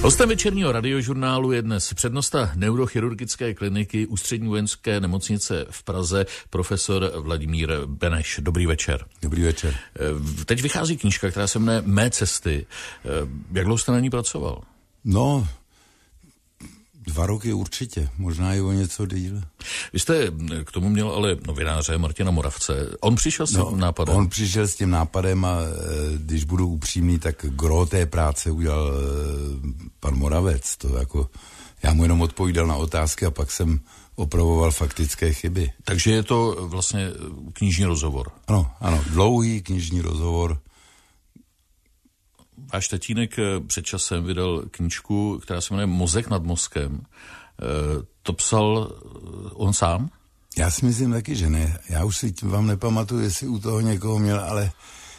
Hostem večerního radiožurnálu je dnes přednosta neurochirurgické kliniky Ústřední vojenské nemocnice v Praze, profesor Vladimír Beneš. Dobrý večer. Dobrý večer. Teď vychází knížka, která se jmenuje Mé cesty. Jak dlouho jste na ní pracoval? No, 2 roky určitě, možná i o něco díl. Vy jste k tomu měl ale novináře Martina Moravce. On přišel s tím nápadem? On přišel s tím nápadem a když budu upřímný, tak gro té práce udělal pan Moravec. To jako, já mu jenom odpovídal na otázky a pak jsem opravoval faktické chyby. Takže je to vlastně knižní rozhovor? Ano, dlouhý knižní rozhovor. Váš tatínek před časem vydal knížku, která se jmenuje Mozek nad mozkem. To psal on sám? Já si myslím taky, že ne. Já už si vám nepamatuju, jestli u toho někoho měl, ale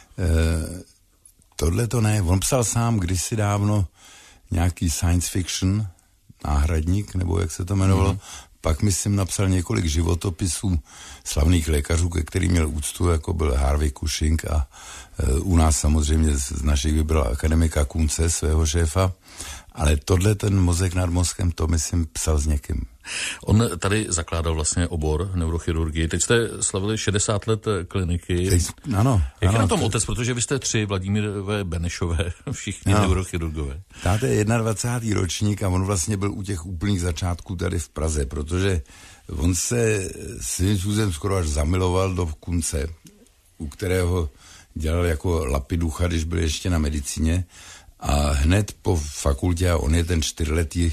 tohle to ne. On psal sám kdysi dávno nějaký science fiction, náhradník, nebo jak se to jmenovalo. Pak myslím napsal několik životopisů slavných lékařů, ke kterým měl úctu, jako byl Harvey Cushing a u nás samozřejmě z našich vybral akademika Kunce, svého šéfa, ale tohle ten Mozek nad mozkem, to myslím psal s někým. On tady zakládal vlastně obor neurochirurgii. Teď jste slavili 60 let kliniky. Ano. Jak je na tom otec, protože vy jste 3 Vladimírové Benešové, všichni neurochirurgové. Táte je 21. ročník a on vlastně byl u těch úplných začátků tady v Praze, protože on se svým způsobem skoro až zamiloval do Kunce, u kterého dělal jako lapiducha, když byl ještě na medicíně, a hned po fakultě, a on je ten 4letý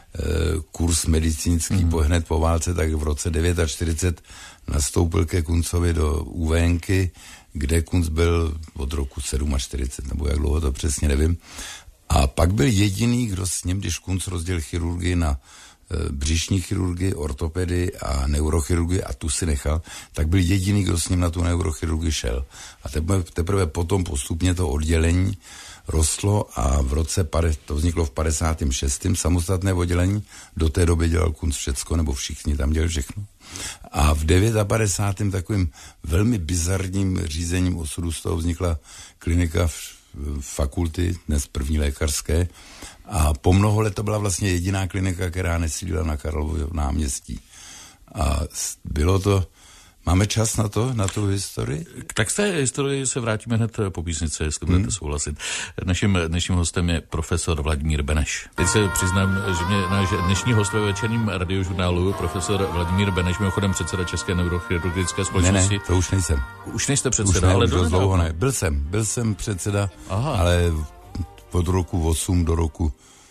kurz medicínský hned po válce, tak v roce 49 nastoupil ke Kuncovi do UVNky, kde Kunc byl od roku 47, nebo jak dlouho to přesně nevím. A pak byl jediný, kdo s ním, když Kunc rozdělil chirurgii na břišní chirurgii, ortopedii a neurochirurgii a tu si nechal, tak byl jediný, kdo s ním na tu neurochirurgii šel. A teprve potom postupně to oddělení rostlo a to vzniklo v 56. samostatné oddělení. Do té doby dělal Kunc všecko, nebo všichni tam dělali všechno. A v 59. takovým velmi bizarním řízením osudu z toho vznikla klinika fakulty, dnes první lékařské. A po mnoho let to byla vlastně jediná klinika, která nesídlila na Karlově náměstí. A bylo to... Máme čas na tu historii? Tak z té historii se vrátíme hned po písnici, jestli budete souhlasit. Naším dnešním hostem je profesor Vladimír Beneš. Teď se přiznám, že mě náš dnešní host ve večerním radiožurnálu, profesor Vladimír Beneš, mimochodem předseda České neurochirurgické společnosti. Ne, to už nejsem. Už nejste předseda, ale dost dlouho ne. Byl jsem předseda, ale od roku 8 do roku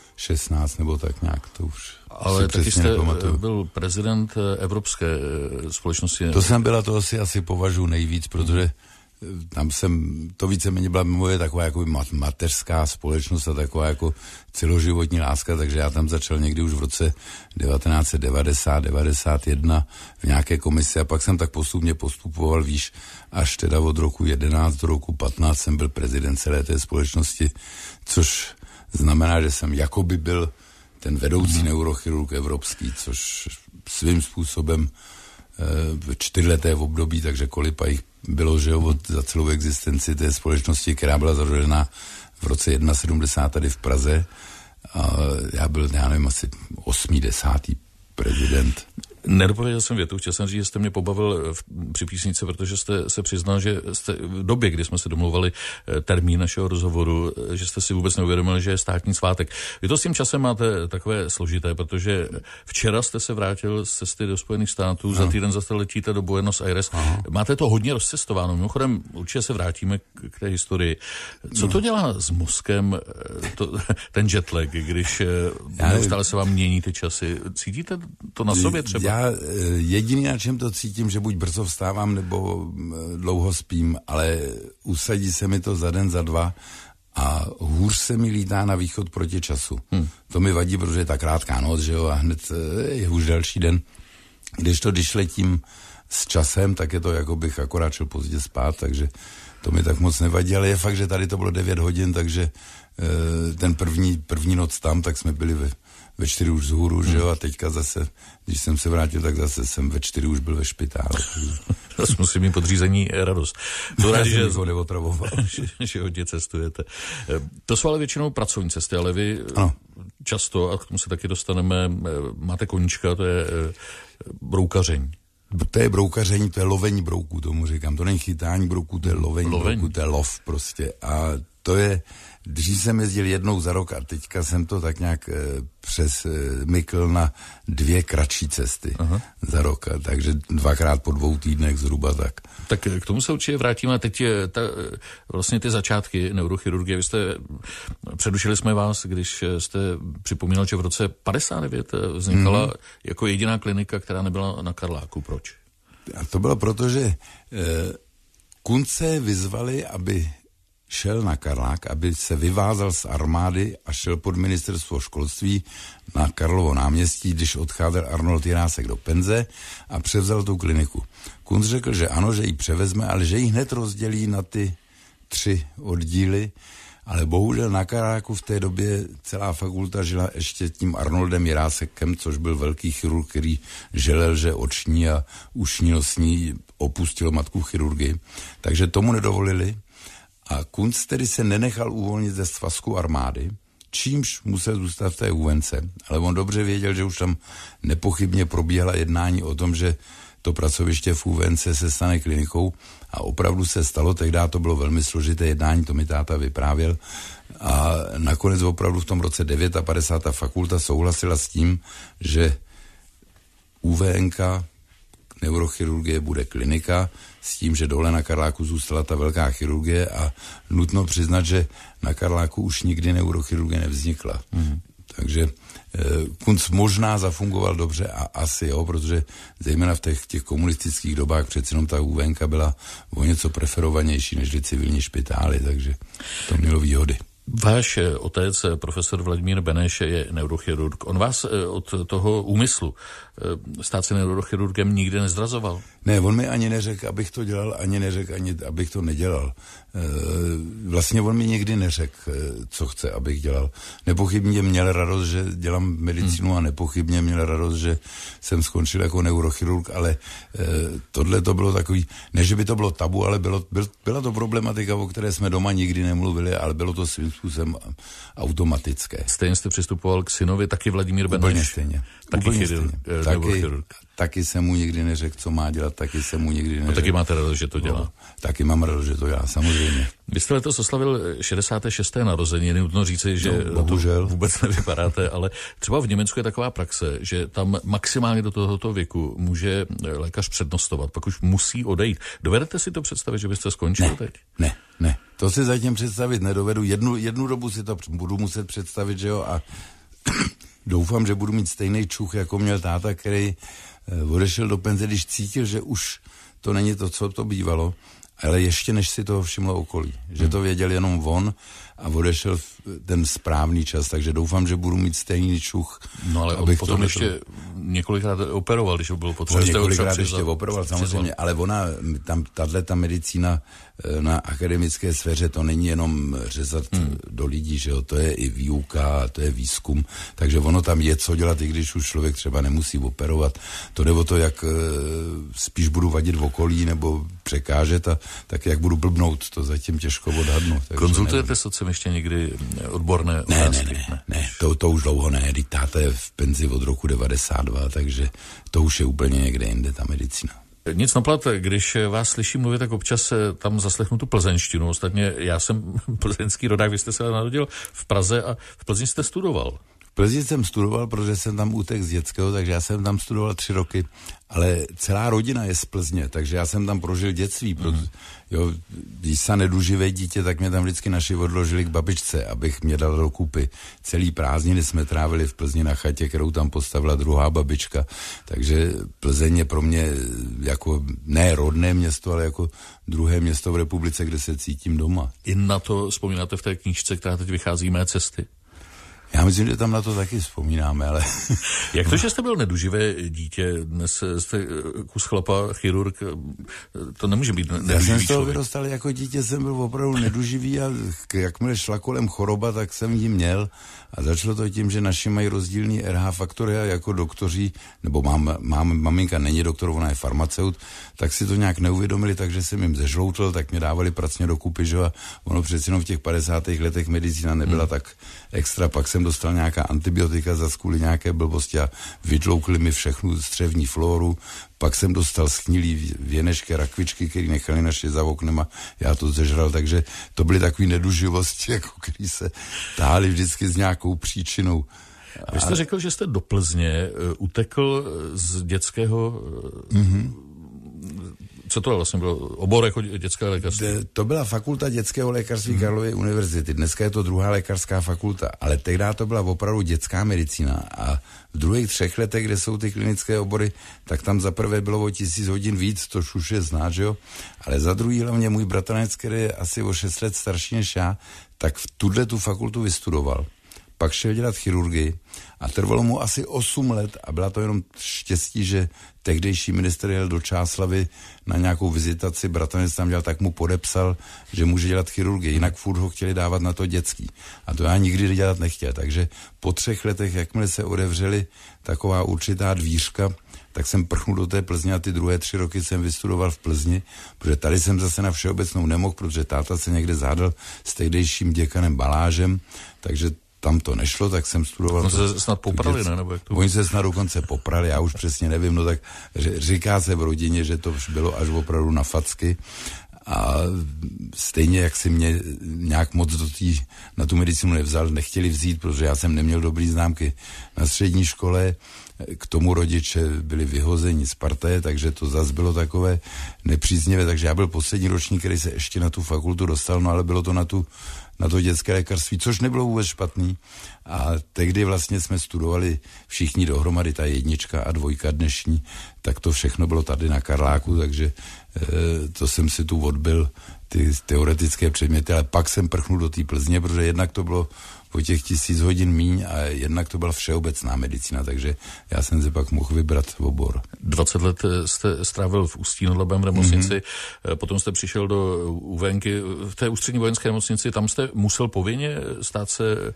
16 nebo tak nějak, to už. Ale taky jste byl prezident Evropské společnosti. To jsem byl a to si asi považuji nejvíc, protože tam to víceméně byla moje taková jako mateřská společnost a taková jako celoživotní láska, takže já tam začal někdy už v roce 1990-91 v nějaké komisi a pak jsem tak postupně postupoval výš, až teda od roku 11 do roku 15 jsem byl prezident celé té společnosti, což znamená, že jsem jakoby byl ten vedoucí neurochirurg evropský, což svým způsobem v 4leté období, takže kolipa jich bylo, že za celou existenci té společnosti, která byla založena v roce 71 tady v Praze. A já byl, nevím, asi 8., 10. prezident. Nedopověděl jsem větu, chtěl jsem říct, že jste mě pobavil při písnice, protože jste se přiznal, že jste v době, kdy jsme se domluvali termín našeho rozhovoru, že jste si vůbec neuvědomili, že je státní svátek. Vy to s tím časem máte takové složité, protože včera jste se vrátil z cesty do Spojených států, za týden zase letíte do Buenos Aires. Máte to hodně rozcestováno. Mimochodem, určitě se vrátíme k té historii. Co to dělá s mozkem, ten jetlag, když neustále se vám mění ty časy? Cítíte to na sobě třeba? Já jediný, na čem to cítím, že buď brzo vstávám, nebo dlouho spím, ale usadí se mi to za den, za dva a hůř se mi lítá na východ proti času. To mi vadí, protože je ta krátká noc, že jo, a hned je už další den. Když letím s časem, tak je to, jako bych akorát šel pozdě spát, takže to mi tak moc nevadí, ale je fakt, že tady to bylo 9 hodin, takže ten první noc tam, tak jsme byli ve 4 už vzhůru, že jo, a teďka zase, když jsem se vrátil, tak zase jsem ve 4 už byl ve špitálu. Zase musím mít podřízení radost. To rádi, že hodně cestujete. To jsou ale většinou pracovní cesty, ale vy často, a k tomu se taky dostaneme, máte koníčka, to je broukaření. To je broukaření, to je lovení brouků, tomu říkám. To není chytání brouků, to je lovení brouků, to je lov prostě. A to je, dřív jsem jezdil jednou za rok a teďka jsem to tak nějak přesmykl na 2 kratší cesty za rok. Takže 2krát po 2 týdnech zhruba tak. Tak k tomu se určitě vrátíme. Teď je vlastně ty začátky neurochirurgie. Předušili jsme vás, když jste připomínal, že v roce 59 vznikala jako jediná klinika, která nebyla na Karláku. Proč? A to bylo proto, že Kunce vyzvali, aby šel na Karlák, aby se vyvázal z armády a šel pod ministerstvo školství na Karlovo náměstí, když odcházel Arnold Jirásek do penze a převzal tu kliniku. Kunc řekl, že ano, že ji převezme, ale že ji hned rozdělí na ty 3 oddíly, ale bohužel na Karláku v té době celá fakulta žila ještě tím Arnoldem Jirásekem, což byl velký chirurg, který želel, že oční a ušní nosní opustil matku chirurgii. Takže tomu nedovolili. A Kunc tedy se nenechal uvolnit ze svazku armády, čímž musel zůstat v té UNce. Ale on dobře věděl, že už tam nepochybně probíhala jednání o tom, že to pracoviště v UNce se stane klinikou a opravdu se stalo, tehdy to bylo velmi složité jednání, to mi táta vyprávěl a nakonec opravdu v tom roce 59. fakulta souhlasila s tím, že UVNK neurochirurgie bude klinika, s tím, že dole na Karláku zůstala ta velká chirurgie a nutno přiznat, že na Karláku už nikdy neurochirurgie nevznikla. Takže Kunc možná zafungoval dobře a asi jo, protože zejména v těch komunistických dobách přece jenom ta UVNka byla o něco preferovanější než civilní špitály, takže to mělo výhody. Váš otec, profesor Vladimír Beneš, je neurochirurg. On vás od toho úmyslu stát se neurochirurgem nikdy nezdrazoval? Ne, on mi ani neřekl, abych to dělal, ani neřekl, ani abych to nedělal. Vlastně on mi nikdy neřekl, co chce, abych dělal. Nepochybně měl radost, že dělám medicínu a nepochybně měl radost, že jsem skončil jako neurochirurg, ale tohle to bylo takový, ne, že by to bylo tabu, ale byla to problematika, o které jsme doma nikdy nemluvili, ale bylo to svým způsobem automatické. Stejně jste přistupoval k synovi, taky Vladimír Beneš? Úplně stejně. Taky neurochirurg. Taky jsem mu nikdy neřekl, co má dělat, taky jsem mu nikdy neřekl. No taky máte radost, že to dělá. No, taky mám radost, že to dělá, samozřejmě. Vy jste letos oslavil 66. narozeniny, nutno říci, že bohužel vůbec nevypadáte, ale třeba v Německu je taková praxe, že tam maximálně do tohoto věku může lékař přednostovat, pak už musí odejít. Dovedete si to představit, že byste skončil teď? Ne. To si zatím představit nedovedu. Jednu dobu si to budu muset představit, že jo, a doufám, že budu mít stejný čuch, jako měl táta, který odešel do penze, když cítil, že už to není to, co to bývalo, ale ještě než si to všimlo okolí. Že to věděl jenom on a odešel v ten správný čas, takže doufám, že budu mít stejný čuch. No ale potom ještě několikrát operoval, když bylo potřeba. Několikrát ještě operoval, samozřejmě, ale ta medicína na akademické sféře, to není jenom řezat do lidí, že jo, to je i výuka, to je výzkum, takže ono tam je co dělat, i když už člověk třeba nemusí operovat. To jde o to, jak spíš budu vadit v okolí nebo překážet a tak jak budu blbnout, to zatím těžko odhadnu. Konzultujete s otcem ještě někdy odborné otázky? Ne, to už dlouho ne, když táta je v penzi od roku 92, takže to už je úplně někde jinde, ta medicína. Nic naplat, když vás slyším mluvit, tak občas tam zaslechnu tu plzeňštinu. Ostatně já jsem plzeňský rodák, vy jste se narodil v Praze a v Plzni jste studoval. V Plzni jsem studoval, protože jsem tam utek z dětského, takže já jsem tam studoval 3 roky, ale celá rodina je z Plzně, takže já jsem tam prožil dětství. Jo, když se neduživé dítě, tak mě tam vždycky naši odložili k babičce, abych mě dal do kupy. Celý prázdniny jsme trávili v Plzni na chatě, kterou tam postavila druhá babička, takže Plzeň je pro mě jako ne rodné město, ale jako druhé město v republice, kde se cítím doma. I na to vzpomínáte v té knížce, která teď vychází, Mé cesty? Já myslím, že tam na to taky vzpomínáme, ale... Jak to, že jste byl neduživé dítě, dnes jste kus chlapa, chirurg, to nemůže být neduživý člověk. Já jsem z toho vyrostal jako dítě, jsem byl opravdu neduživý a jakmile šla kolem choroba, tak jsem ji měl a začalo to tím, že naši mají rozdílný RH faktory a jako doktoři, nebo maminka není doktor, ona je farmaceut, tak si to nějak neuvědomili, takže jsem jim zežloutl, tak mě dávali pracně do kupy, že a ono přeci jenom v těch 50. letech medicína nebyla tak extra, pak jsem jsem dostal nějaká antibiotika za kvůli nějaké blbosti a vytloukli mi všechnu střevní flóru. Pak jsem dostal schnilý věnešké rakvičky, které nechali naše za oknem a já to zežral, takže to byly takové neduživosti, jako které se táhly vždycky s nějakou příčinou. Vy jste řekl, že jste do Plzně utekl z dětského... Co to vlastně bylo? Obor jako dětské lékařství? To byla fakulta dětského lékařství Karlovy univerzity. Dneska je to druhá lékařská fakulta, ale tehdy to byla opravdu dětská medicína. A v druhých 3 letech, kde jsou ty klinické obory, tak tam za prvé bylo o 1000 hodin víc, to už je znát, že jo? Ale za druhý hlavně můj bratranec, který je asi o 6 let starší než já, tak v tu fakultu vystudoval. Pak šel dělat chirurgii a trvalo mu asi 8 let a byla to jenom štěstí, že tehdejší ministr jel do Čáslavy na nějakou vizitaci, bratranec tam dělal, tak mu podepsal, že může dělat chirurgii, jinak furt ho chtěli dávat na to dětský. A to já nikdy dělat nechtěl, takže po 3 letech, jakmile se otevřeli taková určitá dvířka, tak jsem prchnul do té Plzně a ty druhé 3 roky jsem vystudoval v Plzni, protože tady jsem zase na všeobecnou nemohl, protože táta se někde zádal s tehdejším děkanem Balážem, takže tam to nešlo, tak jsem studoval... On se snad poprali, ne? Nebo jak to... Oni se snad dokonce poprali, já už přesně nevím, no tak říká se v rodině, že to už bylo až opravdu na facky a stejně jak si mě nějak moc na tu medicínu nevzal, nechtěli vzít, protože já jsem neměl dobrý známky na střední škole, k tomu rodiče byli vyhozeni z partaje, takže to zase bylo takové nepříznivé, takže já byl poslední ročník, který se ještě na tu fakultu dostal, no ale bylo to na to dětské lékařství, což nebylo vůbec špatný. A tehdy vlastně jsme studovali všichni dohromady, ta 1 a 2 dnešní, tak to všechno bylo tady na Karláku, takže to jsem si tu odbyl ty teoretické předměty, ale pak jsem prchnul do té Plzně, protože jednak to bylo po těch 1000 hodin míň a jednak to byla všeobecná medicína, takže já jsem si pak mohl vybrat obor. 20 let jste strávil v Ústí nad Labem v nemocnici, potom jste přišel do UVNky v té ústřední vojenské nemocnici, tam jste musel povinně stát se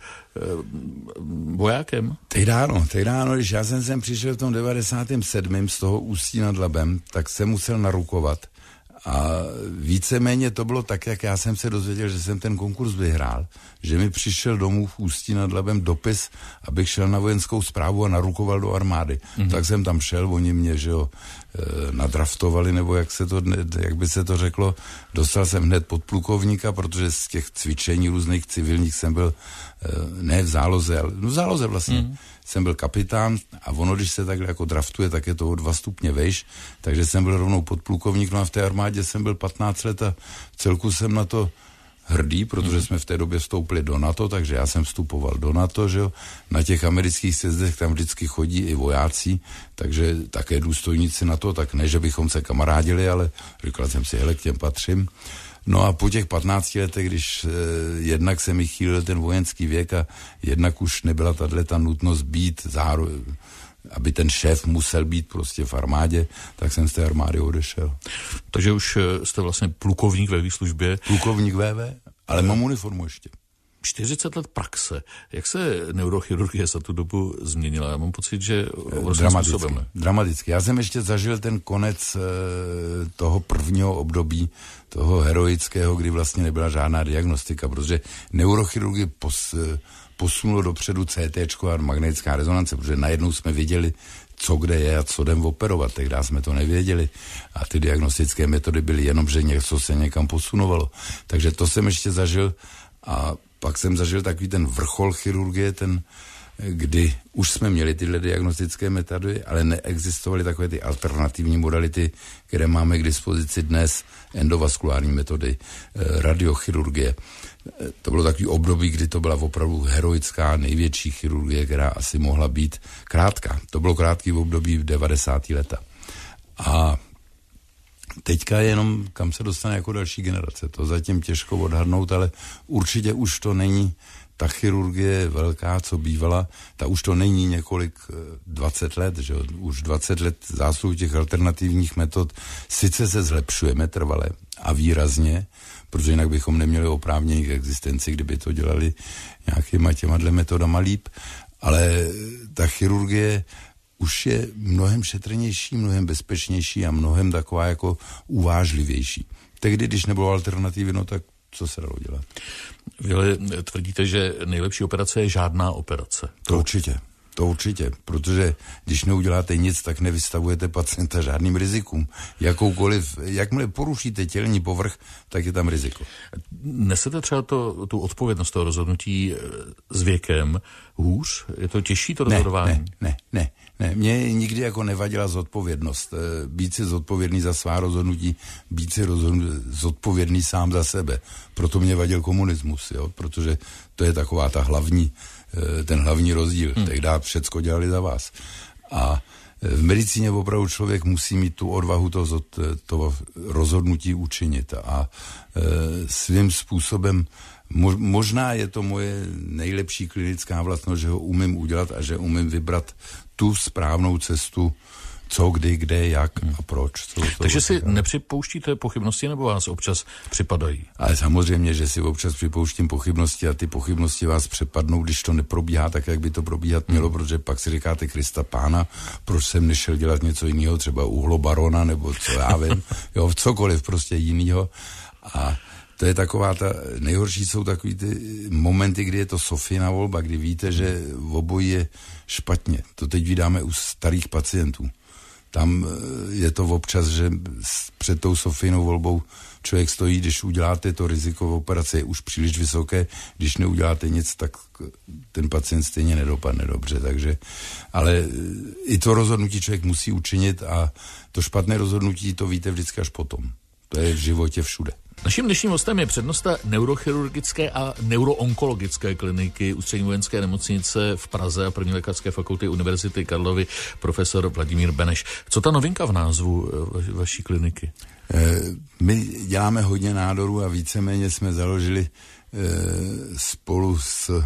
vojákem? Teď ráno, když já jsem sem přišel v tom 97. z toho Ústí nad Labem, tak jsem musel narukovat. A víceméně to bylo tak, jak já jsem se dozvěděl, že jsem ten konkurs vyhrál, že mi přišel domů v Ústí nad Labem dopis, abych šel na vojenskou správu a narukoval do armády. Tak jsem tam šel, oni mě, že jo, nadraftovali, nebo jak by se to řeklo, dostal jsem hned podplukovníka, protože z těch cvičení různých civilních jsem byl, ne v záloze, ale v záloze vlastně. Jsem byl kapitán a ono, když se takhle jako draftuje, tak je to o 2 stupně vejš, takže jsem byl rovnou podplukovník, no a v té armádě jsem byl 15 let a celku jsem na to hrdý, protože jsme v té době vstoupili do NATO, takže já jsem vstupoval do NATO, že jo. Na těch amerických sjezdech tam vždycky chodí i vojáci, takže také důstojníci NATO, tak ne, že bychom se kamarádili, ale říkal jsem si, hele, k těm patřím. No a po těch 15 letech, když jednak se mi chýlil ten vojenský věk a jednak už nebyla ta nutnost být aby ten šéf musel být prostě v armádě, tak jsem z té armády odešel. Takže už jste vlastně plukovník ve výslužbě. Plukovník VV, ale mám uniformu ještě. 40 let praxe. Jak se neurochirurgie za tu dobu změnila? Já mám pocit, že dramaticky. Já jsem ještě zažil ten konec toho prvního období, toho heroického, kdy vlastně nebyla žádná diagnostika, protože neurochirurgie posunulo dopředu CT a magnetická rezonance, protože najednou jsme věděli, co kde je a co jdem operovat. Tehdy jsme to nevěděli a ty diagnostické metody byly jenom, že něco se někam posunovalo. Takže to jsem ještě zažil a pak jsem zažil takový ten vrchol chirurgie, kdy už jsme měli tyhle diagnostické metody, ale neexistovaly takové ty alternativní modality, které máme k dispozici dnes, endovaskulární metody, radiochirurgie. To bylo takový období, kdy to byla opravdu heroická, největší chirurgie, která asi mohla být krátká. To bylo krátký období v 90. leta. A teďka je jenom, kam se dostane jako další generace. To zatím těžko odhadnout, ale určitě už to není ta chirurgie velká, co bývala, ta už to není několik 20 let, že už 20 let zásluh těch alternativních metod, sice se zlepšujeme trvale a výrazně, protože jinak bychom neměli oprávnění k existenci, kdyby to dělali nějakýma těma metodama líp, ale ta chirurgie už je mnohem šetrnější, mnohem bezpečnější a mnohem taková jako uvážlivější. Tehdy, když nebylo alternativy, no tak co se dalo dělat. Vy tvrdíte, že nejlepší operace je žádná operace. To určitě, protože když neuděláte nic, tak nevystavujete pacienta žádným rizikům. Jakmile porušíte tělní povrch, tak je tam riziko. Nesete třeba tu odpovědnost toho rozhodnutí s věkem hůř? Je to těžší to rozhodování? Ne. Mně nikdy jako nevadila zodpovědnost. Být si zodpovědný za svá rozhodnutí, být si zodpovědný sám za sebe. Proto mě vadil komunismus, jo? Protože to je taková ten hlavní rozdíl. Tehdy všecko dělali za vás. A v medicíně opravdu člověk musí mít tu odvahu to rozhodnutí učinit. A svým způsobem, možná je to moje nejlepší klinická vlastnost, že ho umím udělat a že umím vybrat tu správnou cestu, co, kdy, kde, jak a proč. Takže si nepřipouštíte pochybnosti, nebo vás občas připadají? Ale samozřejmě, že si občas připouštím pochybnosti a ty pochybnosti vás přepadnou, když to neprobíhá tak, jak by to probíhat mělo, protože pak si říkáte Krista Pána, proč jsem nešel dělat něco jiného, třeba uhlobarona, nebo co já vím, jo, cokoliv prostě jinýho. A to je taková nejhorší jsou takový ty momenty, kdy je to Sofína volba, kdy víte, že obojí je špatně. To teď vydáme u starých pacientů. Tam je to občas, že před tou Sofínou volbou člověk stojí, když uděláte to riziko v operaci je už příliš vysoké, když neuděláte nic, tak ten pacient stejně nedopadne dobře, takže, ale i to rozhodnutí člověk musí učinit a to špatné rozhodnutí to víte vždycky až potom. To je v životě všude. Naším dnešním hostem je přednosta neurochirurgické a neuroonkologické kliniky Ústřední vojenské nemocnice v Praze a první lékařské fakulty Univerzity Karlovy profesor Vladimír Beneš. Co ta novinka v názvu vaší kliniky? My děláme hodně nádorů a víceméně jsme založili spolu s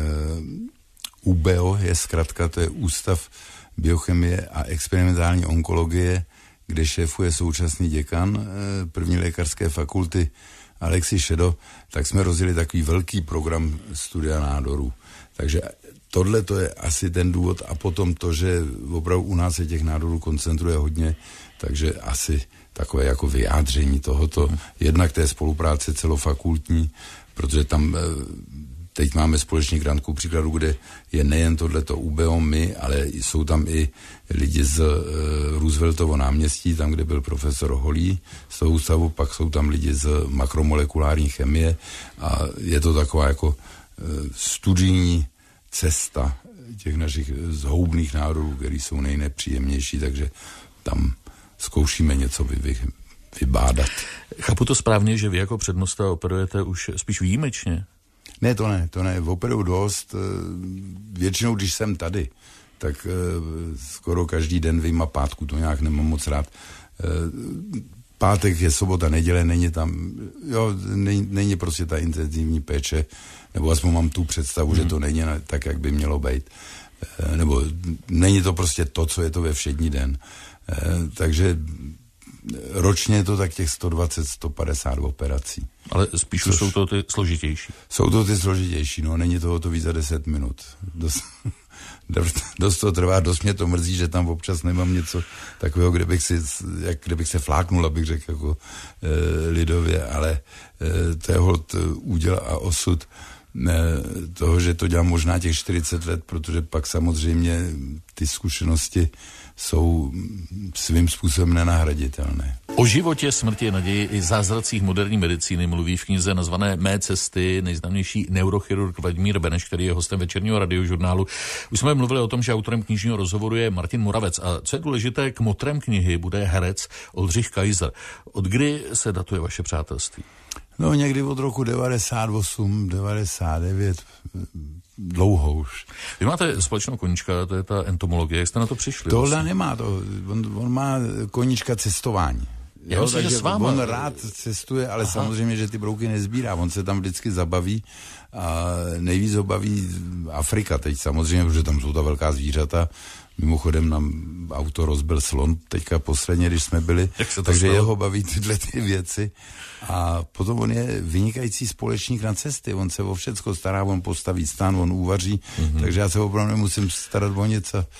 UBO, je zkratka, to je Ústav biochemie a experimentální onkologie, kde šéfuje současný děkan první lékařské fakulty Alexi Šedo, tak jsme rozjeli takový velký program studia nádorů. Takže tohle to je asi ten důvod a potom to, že opravdu u nás se těch nádorů koncentruje hodně, takže asi takové jako vyjádření tohoto, jednak té spolupráce celofakultní, protože tam teď máme společný grant ku příkladu, kde je nejen tohleto UBO my, ale jsou tam i lidi z Rooseveltovo náměstí, tam, kde byl profesor Holý z toho ústavu, pak jsou tam lidi z makromolekulární chemie a je to taková jako studijní cesta těch našich zhoubných nádorů, které jsou nejnepříjemnější, takže tam zkoušíme něco vybádat. Chápu to správně, že vy jako přednosta operujete už spíš výjimečně? Ne, to ne. Operuju dost. Většinou, když jsem tady, tak skoro každý den vyjma pátku, to nějak nemám moc rád. Pátek je sobota, neděle, není tam, není prostě ta intenzivní péče, nebo aspoň mám tu představu, že to není tak, jak by mělo být. Nebo není to prostě to, co je to ve všední den. Takže ročně je to tak těch 120-150 operací. Ale spíš jsou to ty složitější. Jsou to ty složitější, není toho to víc za 10 minut. Dost to trvá, dost mě to mrzí, že tam občas nemám něco takového, kde bych se fláknul, abych řekl jako lidově, ale to je hod úděl a osud toho, že to dělám možná těch 40 let, protože pak samozřejmě ty zkušenosti jsou svým způsobem nenahraditelné. O životě, smrti, naději i zázracích moderní medicíny mluví v knize nazvané Mé cesty nejznámější neurochirurg Vladimír Beneš, který je hostem večerního radiožurnálu. Už jsme mluvili o tom, že autorem knižního rozhovoru je Martin Moravec a co je důležité, kmotrem knihy bude herec Oldřich Kaiser. Od kdy se datuje vaše přátelství? Někdy od roku 98, 99, dlouho už. Vy máte společnou koníčka, to je ta entomologie, jak jste na to přišli? Tohle nemá to, on má koníčka cestování. Takže on rád cestuje, ale samozřejmě, že ty brouky nezbírá, on se tam vždycky zabaví a nejvíc ho baví Afrika teď samozřejmě, protože tam jsou ta velká zvířata. Mimochodem nám auto rozbil slon teďka posledně, když jsme byli, takže jeho baví tyhle ty věci. A potom on je vynikající společník na cesty, on se o všecko stará, on postaví stán, on uvaří, takže já se opravdu nemusím starat o něco.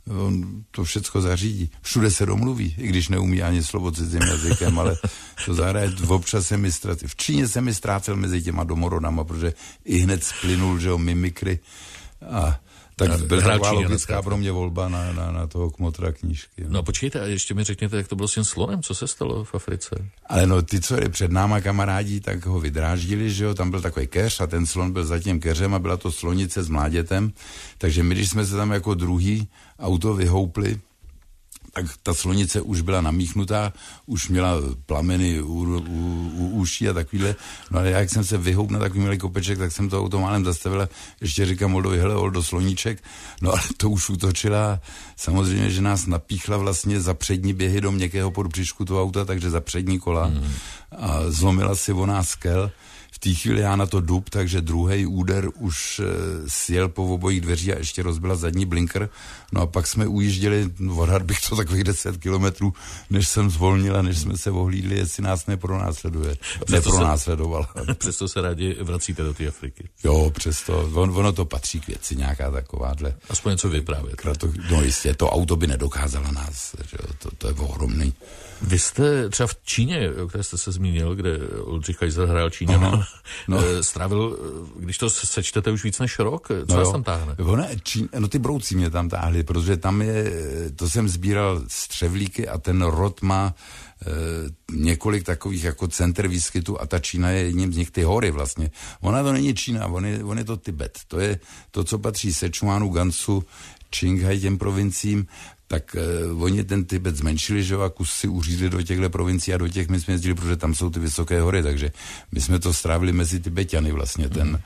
on to všecko zařídí. Všude se domluví, i když neumí ani slovo cizím jazykem, ale to zahraje. Občas se mi ztratil. V Číně se mi ztrácel mezi těma domorodama, protože i hned splynul, že jo, mimikry. A tak byla logická pro mě volba na toho kmotra knížky. No a počkejte, a ještě mi řekněte, jak to bylo s tím slonem, co se stalo v Africe? Ale no, ty, co jeli před náma kamarádi, tak ho vydráždili, že jo, tam byl takový keř a ten slon byl za tím keřem a byla to slonice s mládětem, takže my, když jsme se tam jako druhý auto vyhoupli, tak ta slonice už byla namíchnutá, už měla plameny u uší a takovýhle. No ale jak jsem se vyhoup na takový malý kopeček, tak jsem to auto málem zastavila. Ještě říkám Oldovi, hele Oldo, sloníček. No ale to už útočila. Samozřejmě, že nás napíchla vlastně za přední běhy do měkkého podbříšku toho auta, takže za přední kola. A zlomila si o nás skel. V té chvíli já na to dub, takže druhý úder už sjel po obojích dveří a ještě rozbila zadní blinker. No a pak jsme ujížděli, odhad bych to takových 10 kilometrů, než jsem zvolnil a než jsme se ohlídli, jestli nás nepronásledovala. Přesto se rádi vracíte do té Afriky. Jo, přesto. Ono to patří k věci, nějaká takováhle. Aspoň něco vyprávět. No jistě, to auto by nedokázalo nás, že jo, to je ohromný. Vy jste třeba v Číně, o které jste se zmínil, kde Oldřich Kaiser hrál Číňana, strávil, když to sečtete, už víc než rok, co vás tam táhne? No ty brouci mě tam táhly, protože tam to jsem sbíral střevlíky a ten rod má několik takových jako center výskytu a ta Čína je jedním z nich, ty hory vlastně. Ona to není Čína, on je to Tibet. To je to, co patří Sichuanu, Gansu, Qinghai, těm provinciím, tak oni ten Tibet zmenšili, že jo, a kus si uřízli do těchto provincií a do těch my jsme jezdili, protože tam jsou ty vysoké hory, takže my jsme to strávili mezi Tibetany vlastně ten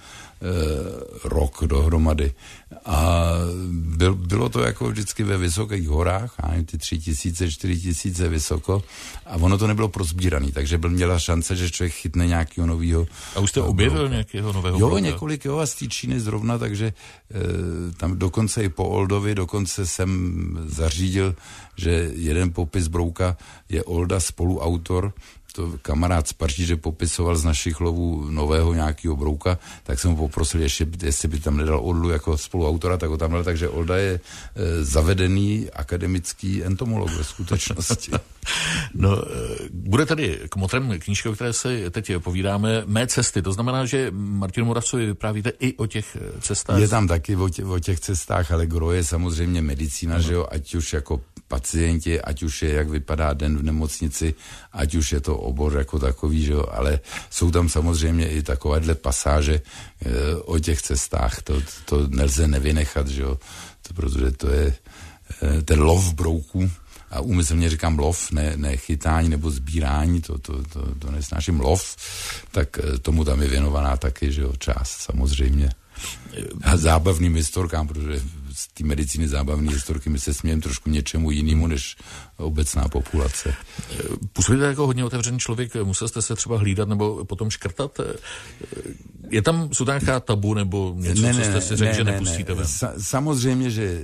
rok dohromady. A bylo to jako vždycky ve vysokých horách, ty 3000, 4000 vysoko a ono to nebylo prozbíraný, takže měla šance, že člověk chytne nějakého nového. A už jste objevil nějakého nového? Jo, několik, a z té Číny zrovna, takže tam dokonce i po Oldovi, dokonce jsem zařídil, že jeden popis brouka je Olda spoluautor, to kamarád z Paříže popisoval z našich lovů nového nějakého brouka, tak jsem ho poprosil, jestli by tam nedal Oldu jako spoluautora, tak ho tam dal, takže Olda je zavedený akademický entomolog ve skutečnosti. No, bude tady kmotrem knížka, o které se teď povídáme, Mé cesty, to znamená, že Martinu Moravcovi vyprávíte i o těch cestách? Je tam taky o těch cestách, ale gro je samozřejmě medicína, že jo, ať už jako pacienti, ať už je, jak vypadá den v nemocnici, ať už je to obor jako takový, že jo, ale jsou tam samozřejmě i takovéhle pasáže o těch cestách, to nelze nevynechat, že jo, protože to je ten lov brouků, a úmyslně říkám lov, ne chytání nebo sbírání, to nesnáším lov, tak tomu tam je věnovaná taky, že jo, část samozřejmě. A zábavným historkám, protože z té medicíny zábavné historky my se smějeme trošku něčemu jinému než obecná populace. Působíte jako hodně otevřený člověk, musel jste se třeba hlídat nebo potom škrtat? Jsou tam nějaká tabu nebo něco, co jste si řekl, že nepustíte ven? Samozřejmě, že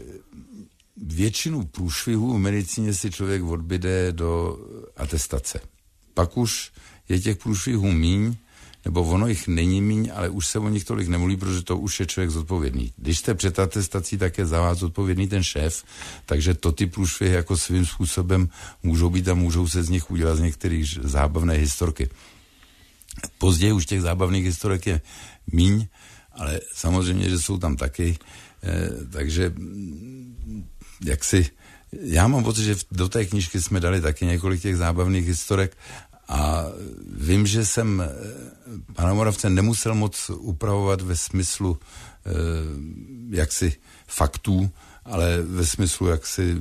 většinu průšvihů v medicíně si člověk odbyde do atestace. Pak už je těch průšvihů míň, nebo ono jich není míň, ale už se o nich tolik nemluví, protože to už je člověk zodpovědný. Když jste před atestací, tak je za vás zodpovědný ten šéf, takže to ty průšvihy jako svým způsobem můžou být a můžou se z nich udělat z některých zábavné historky. Později už těch zábavných historek je míň, ale samozřejmě, že jsou tam taky, takže já mám pocit, že do té knížky jsme dali taky několik těch zábavných historek a vím, že jsem pana Moravce nemusel moc upravovat ve smyslu jaksi faktů, ale ve smyslu jaksi,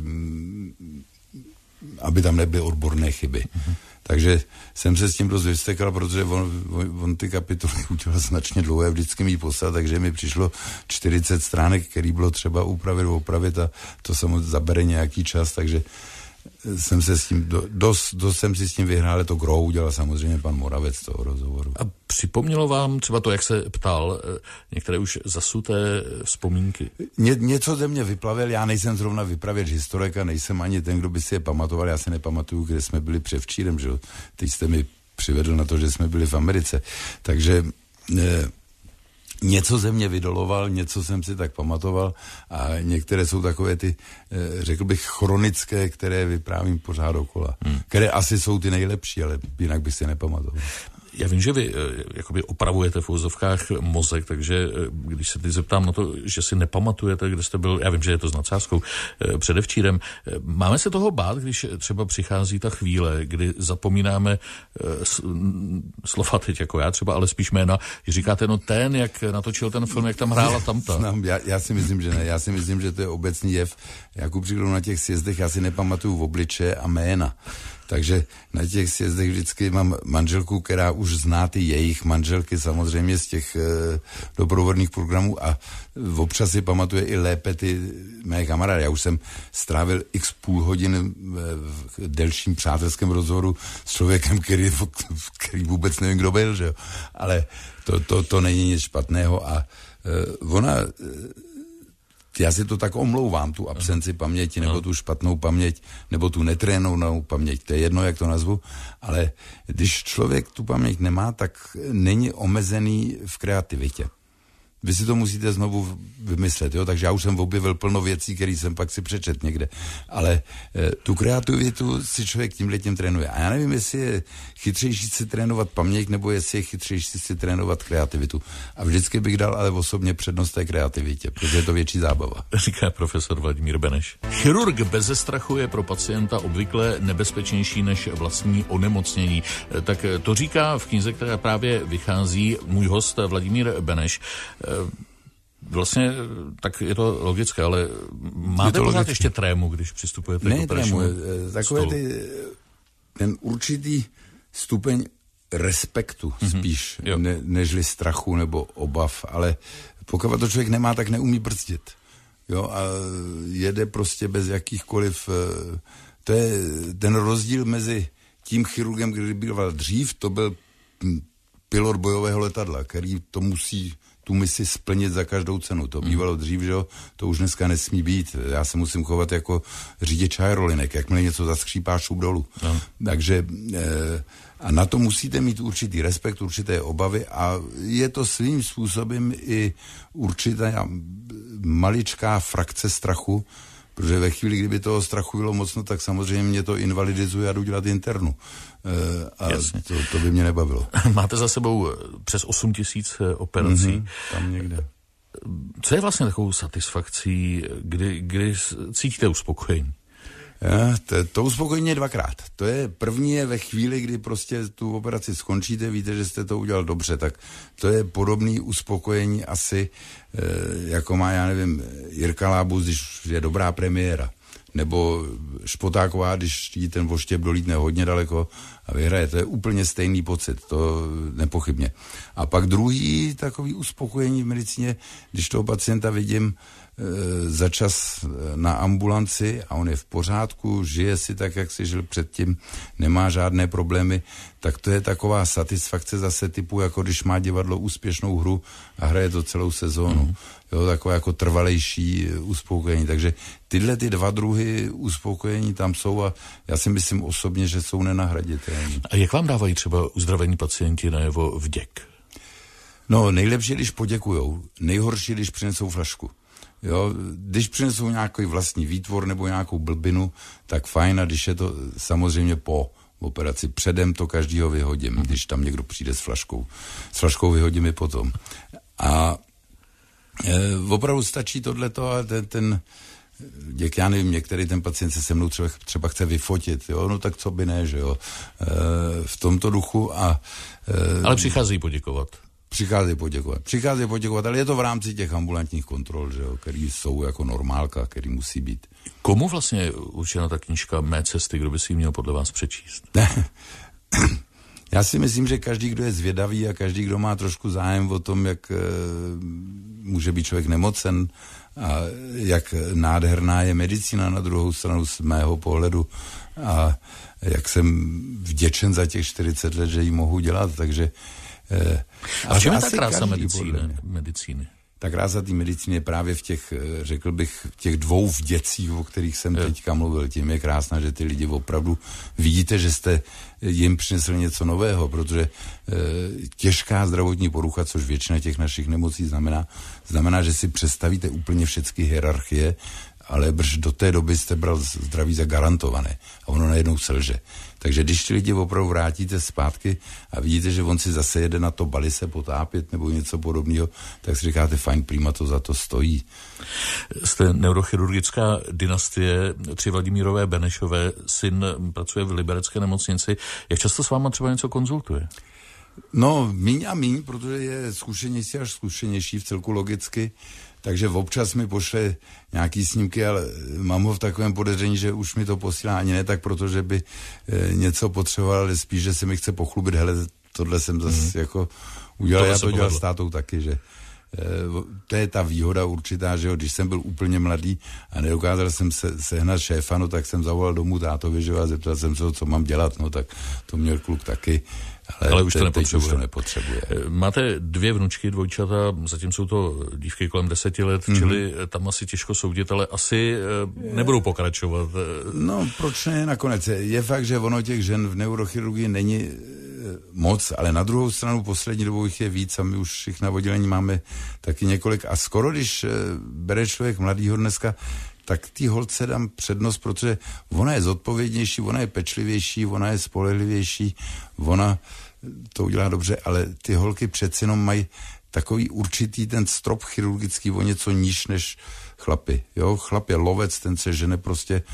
aby tam nebyly odborné chyby. Takže jsem se s tím dost vyvstekal, protože on ty kapitoly udělal značně dlouhé, vždycky mi poslal, takže mi přišlo 40 stránek, který bylo třeba opravit a to samozřejmě zabere nějaký čas, takže jsem se s tím, dost jsem si s tím vyhrál, ale to gro udělal samozřejmě pan Moravec toho rozhovoru. A připomnělo vám třeba to, jak se ptal, některé už zasuté vzpomínky? Něco ze mě vyplavil, já nejsem zrovna vypravěč historik a nejsem ani ten, kdo by si je pamatoval, já se nepamatuju, kde jsme byli převčírem, že jo. Teď jste mi přivedl na to, že jsme byli v Americe. Takže něco ze mě vydoloval, něco jsem si tak pamatoval a některé jsou takové ty, řekl bych, chronické, které vyprávím pořád dokola. Které asi jsou ty nejlepší, ale jinak bych si nepamatoval. Já vím, že vy jakoby opravujete v úzovkách mozek, takže když se teď zeptám na to, že si nepamatujete, kde jste byl, já vím, že je to s nadsázkou předevčírem. Máme se toho bát, když třeba přichází ta chvíle, kdy zapomínáme slova teď jako já třeba, ale spíš jména, že říkáte, no ten, jak natočil ten film, jak tam hrála tamta. Já si myslím, že ne. Já si myslím, že to je obecný jev. Jako příkladu na těch sjezdech, já si nepamatuju v obličeje a jména. Takže na těch sjezdech vždycky mám manželku, která už zná ty jejich manželky samozřejmě z těch doprovodných programů a občas si pamatuje i lépe ty mé kamarády. Já už jsem strávil x půl hodin v delším přátelském rozhovoru s člověkem, který vůbec nevím, kdo byl, že jo. Ale to není nic špatného a ona... Já si to tak omlouvám, tu absenci paměti, nebo tu špatnou paměť, nebo tu netrénovanou paměť, to je jedno, jak to nazvu, ale když člověk tu paměť nemá, tak není omezený v kreativitě. Vy si to musíte znovu vymyslet, jo? Takže já už jsem objevil plno věcí, které jsem pak si přečet někde, ale tu kreativitu si člověk tímhletím trénuje. A já nevím, jestli je chytřejší si trénovat paměť, nebo jestli je chytřejší si trénovat kreativitu. A vždycky bych dal ale osobně přednost té kreativitě, protože je to větší zábava. Říká profesor Vladimír Beneš. Chirurg beze strachu je pro pacienta obvykle nebezpečnější než vlastní onemocnění. Tak to říká v knize, která právě vychází, můj host Vladimír Beneš. Vlastně tak je to logické, ale máte pořád ještě trému, když přistupujete k operačnímu takové ten určitý stupeň respektu spíš, nežli strachu nebo obav, ale pokud to člověk nemá, tak neumí brzdit. Jo, a jede prostě bez jakýchkoliv... To je ten rozdíl mezi tím chirurgem, který byl dřív, to byl pilot bojového letadla, který to musí tu misi splnit za každou cenu. To bývalo dřív, že jo? To už dneska nesmí být. Já se musím chovat jako řidič aerolinek, jakmile něco zaskřípá, šup dolů. Takže a na to musíte mít určitý respekt, určité obavy a je to svým způsobem i určitá maličká frakce strachu, protože ve chvíli, kdyby toho strachu bylo mocno, tak samozřejmě mě to invalidizuje a jdu dělat internu. A to by mě nebavilo. Máte za sebou přes 8 000 operací. Tam někde. Co je vlastně takovou satisfakcí, kdy cítíte uspokojení? To uspokojení je dvakrát. To je první je ve chvíli, kdy prostě tu operaci skončíte, víte, že jste to udělal dobře, tak to je podobný uspokojení asi, jako má, já nevím, Jirka Lábus, když je dobrá premiéra. Nebo Špotáková, když jí ten voštěp dolítne hodně daleko a vyhraje. To je úplně stejný pocit, to nepochybně. A pak druhý takový uspokojení v medicíně, když toho pacienta vidím za čas na ambulanci a on je v pořádku, žije si tak, jak si žil předtím, nemá žádné problémy, tak to je taková satisfakce zase typu, jako když má divadlo úspěšnou hru a hraje to celou sezónu. Jo, takové jako trvalejší uspokojení. Takže tyhle ty dva druhy uspokojení tam jsou a já si myslím osobně, že jsou nenahraditelné. A jak vám dávají třeba uzdravení pacienti najevo vděk? No, nejlepší, když poděkujou. Nejhorší, když přinesou flašku. Jo, když přinesou nějaký vlastní výtvor nebo nějakou blbinu, tak fajn, a když je to samozřejmě po operaci. Předem to každýho vyhodím, když tam někdo přijde s flaškou. S flaškou vyhodím i potom. A opravdu stačí tohleto a ten děk, já nevím, některý ten pacient se mnou třeba chce vyfotit, jo, no tak co by ne, že jo, v tomto duchu a... Ale přichází poděkovat. Přichází poděkovat, ale je to v rámci těch ambulantních kontrol, že jo, který jsou jako normálka, který musí být. Komu vlastně je určena ta knížka Mé cesty, kdo by si ji měl podle vás přečíst? Já si myslím, že každý, kdo je zvědavý a každý, kdo má trošku zájem o tom, jak může být člověk nemocen a jak nádherná je medicína na druhou stranu z mého pohledu a jak jsem vděčen za těch 40 let, že ji mohu dělat, takže... A v čem je ta krása medicíny? ta krása té medicíny je právě v těch, řekl bych, v těch dvou vděcích, o kterých jsem teďka mluvil. Tím je krásná, že ty lidi opravdu vidíte, že jste jim přinesli něco nového, protože těžká zdravotní porucha, což většina těch našich nemocí znamená, že si představíte úplně všechny hierarchie, ale do té doby jste bral zdraví za garantované a ono najednou selže. Takže když ty lidi opravdu vrátíte zpátky a vidíte, že on si zase jede na to Bali se potápět nebo něco podobného, tak si říkáte, fajn, prima, to za to stojí. Jste neurochirurgická dynastie 3 Vladimírové Benešové, syn pracuje v liberecké nemocnici. Jak často s váma třeba něco konzultuje? No, míň a míň, protože je zkušenější až zkušenější v celku logicky, takže občas mi pošle nějaký snímky, ale mám ho v takovém podezření, že už mi to posílá ani ne tak, protože by něco potřeboval, ale spíš, že se mi chce pochlubit, hele, tohle jsem zase jako udělal, já to dělal s tátou taky, že to je ta výhoda určitá, že jo, když jsem byl úplně mladý a nedokázal jsem sehnat šéfa, no tak jsem zavolal domů tátovi, že jo, a zeptal jsem se, co mám dělat, no tak to měl kluk taky. Ale už to nepotřebuje. Máte 2 vnučky, dvojčata, zatím jsou to dívky kolem 10 let, čili tam asi těžko soudit, ale asi nebudou pokračovat. No, proč ne nakonec? Je fakt, že ono těch žen v neurochirurgii není moc, ale na druhou stranu poslední dobou jich je víc a my už jich na oddělení máme taky několik. A skoro, když bere člověk mladýho dneska, tak ty holce dám přednost, protože ona je zodpovědnější, ona je pečlivější, ona je spolehlivější, ona to udělá dobře, ale ty holky přeci jenom mají takový určitý ten strop chirurgický o něco níž než chlapy. Jo? Chlap je lovec, ten se žene prostě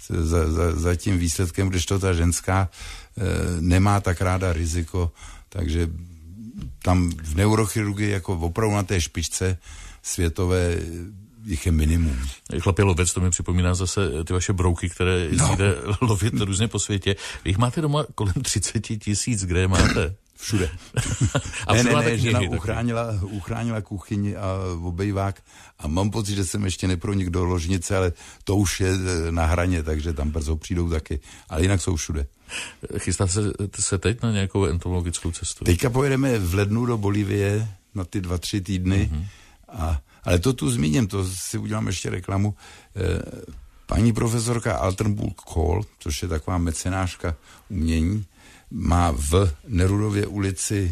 za tím výsledkem, když to ta ženská nemá tak ráda riziko, takže tam v neurochirurgii jako opravdu na té špičce světové jich je minimum. Chlapě lovec, to mi připomíná zase ty vaše brouky, které jezdíte lovit různě po světě. Vy jich máte doma kolem 30 000, kde je máte? Všude. A ne, žena uchránila kuchyni a obejvák a mám pocit, že jsem ještě nepronikl do ložnice, ale to už je na hraně, takže tam brzo přijdou taky. Ale jinak jsou všude. Chystáte se teď na nějakou entomologickou cestu? Teďka pojedeme v lednu do Bolívie na ty 2-3 týdny, ale to tu zmíním, to si udělám ještě reklamu. Paní profesorka Alternburg Kohl, což je taková mecenáška umění, má v Nerudově ulici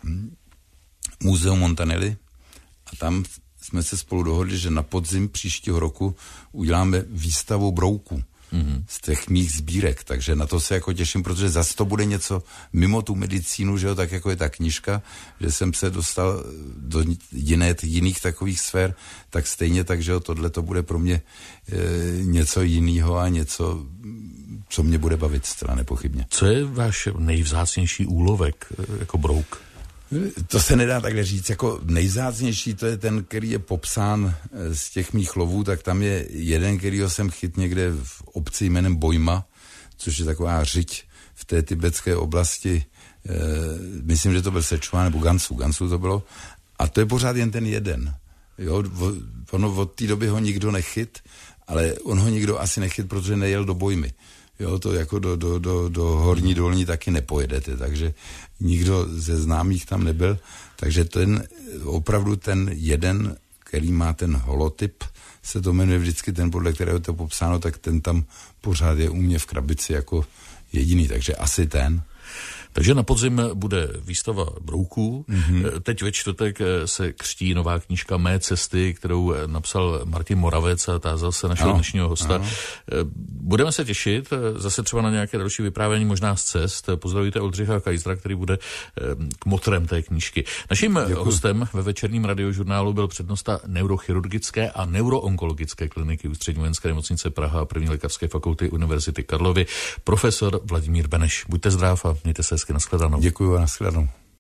Muzeum Montanelli a tam jsme se spolu dohodli, že na podzim příštího roku uděláme výstavu brouků z těch mých sbírek, takže na to se jako těším, protože zase to bude něco mimo tu medicínu, že jo, tak jako je ta knížka, že jsem se dostal do jiných takových sfér, tak stejně tak, že jo, tohle to bude pro mě něco jiného a něco, co mě bude bavit zcela nepochybně. Co je váš nejvzácnější úlovek jako brouk? To se nedá takhle říct, jako nejvzácnější to je ten, který je popsán z těch mých lovů, tak tam je jeden, kterýho jsem chyt někde v obci jménem Bojma, což je taková řiď v té tibetské oblasti, myslím, že to byl Sečuan nebo Gansu to bylo, a to je pořád jen ten jeden. Jo, ono od té doby ho nikdo nechyt, ale on ho nikdo asi nechyt, protože nejel do Bojmy. Jo, to jako do Horní Dolní taky nepojedete, takže nikdo ze známých tam nebyl, takže opravdu ten jeden, který má ten holotyp, se to jmenuje vždycky ten, podle kterého to je popsáno, tak ten tam pořád je u mě v krabici jako jediný, takže asi ten. Takže na podzim bude výstava brouků. Teď ve čtvrtek se křtí nová knížka Mé cesty, kterou napsal Martin Moravec a tázal se našeho dnešního hosta. Ano. Budeme se těšit zase třeba na nějaké další vyprávění, možná z cest. Pozdravíte Oldřicha Kajzra, který bude kmotrem té knížky. Naším hostem ve večerním radiožurnálu byl přednosta neurochirurgické a neuroonkologické kliniky Ústřední vojenské nemocnice Praha a první lékařské fakulty Univerzity Karlovy, profesor Vladimír Beneš. Buďte zdrav a mějte se hezky, nashledanou. Děkuji a nashledanou.